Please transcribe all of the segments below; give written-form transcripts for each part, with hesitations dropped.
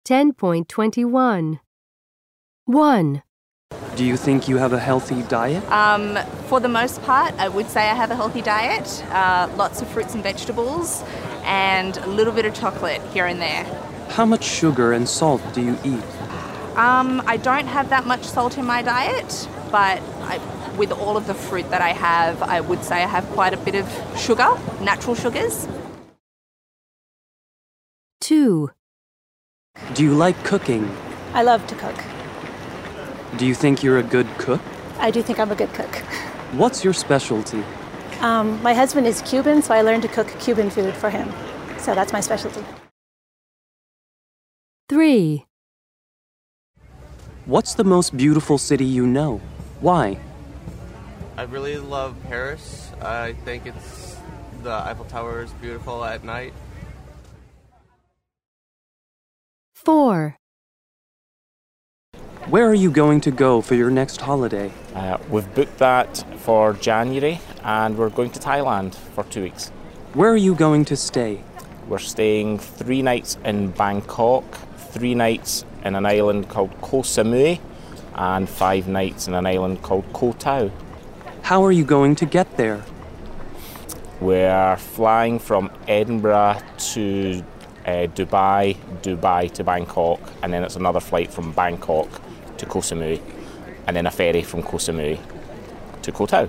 10.21. 1. Do you think you have a healthy diet? For the most part, I would say I have a healthy diet. Lots of fruits and vegetables, and a little bit of chocolate here and there. How much sugar and salt do you eat? I don't have that much salt in my diet, but with all of the fruit that I have, I would say I have quite a bit of sugar, natural sugars. 2. Do you like cooking? I love to cook. Do you think you're a good cook? I do think I'm a good cook. What's your specialty? My husband is Cuban, so I learned to cook Cuban food for him. So that's my specialty. 3. What's the most beautiful city you know? Why? I really love Paris. I think the Eiffel Tower is beautiful at night. 4. Where are you going to go for your next holiday? We've booked that for January and we're going to Thailand for 2 weeks. Where are you going to stay? We're staying 3 nights in Bangkok, 3 nights in an island called Koh Samui, and 5 nights in an island called Koh Tao. How are you going to get there? We're flying from Edinburgh to Dubai to Bangkok, and then it's another flight from Bangkok to Koh Samui, and then a ferry from Koh Samui to Koh Tao.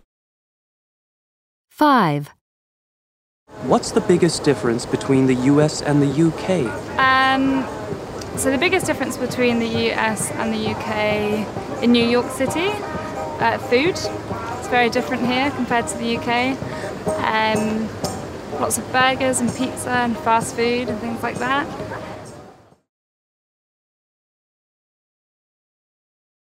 5. What's the biggest difference between the US and the UK? So the biggest difference between the US and the UK in New York City, food. It's very different here compared to the UK. Lots of burgers and pizza and fast food and things like that.